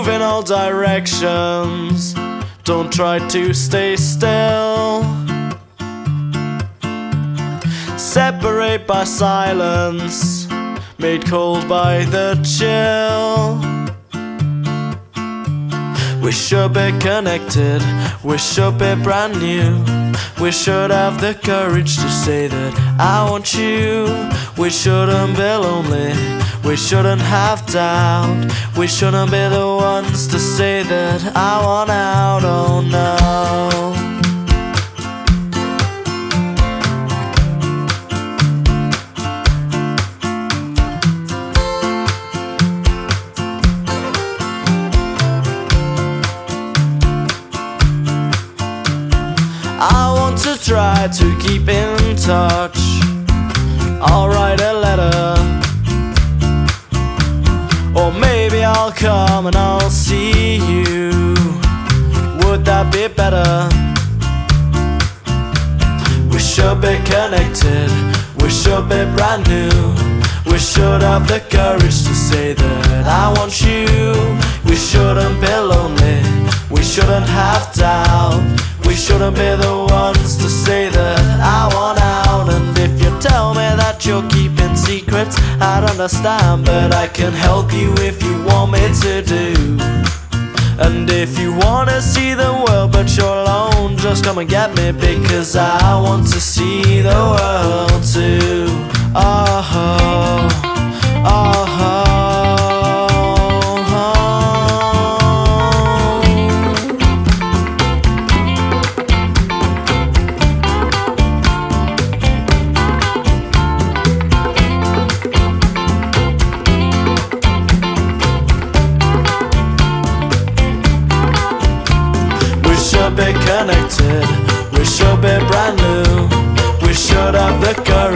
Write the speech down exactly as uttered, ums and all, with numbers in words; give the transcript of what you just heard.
move in all directions. Don't try to stay still. Separate by silence, made cold by the chill. We should be connected, we should be brand new. We should have the courage to say that I want you. We shouldn't be lonely, we shouldn't have doubt. We shouldn't be the ones to say that I want out, oh no. I want to try to keep in touch. I'll write a letter, or maybe I'll come and I'll see you. Would that be better? We should be connected, we should be brand new. We should have the courage to say that I want you. We shouldn't be lonely, we shouldn't have doubt. We shouldn't be the ones to say that I want out. And if you tell me that you're keeping secrets, I'd understand, but I can help you if you want me to do. And if you wanna see the world but you're alone, just come and get me, because I want to see the world too. Oh, oh, oh. We should be connected, we should be brand new. We should have the courage